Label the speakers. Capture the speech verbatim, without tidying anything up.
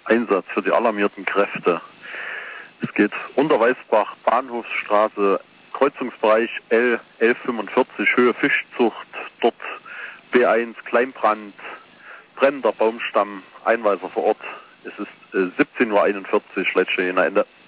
Speaker 1: Einsatz für die alarmierten Kräfte. Es geht unter Weißbach, Bahnhofsstraße, Kreuzungsbereich L elf fünfundvierzig, Höhe Fischzucht, dort B eins, Kleinbrand, brennender Baumstamm, Einweiser vor Ort. Es ist äh, siebzehn Uhr einundvierzig, Leitstelle Jena Ende.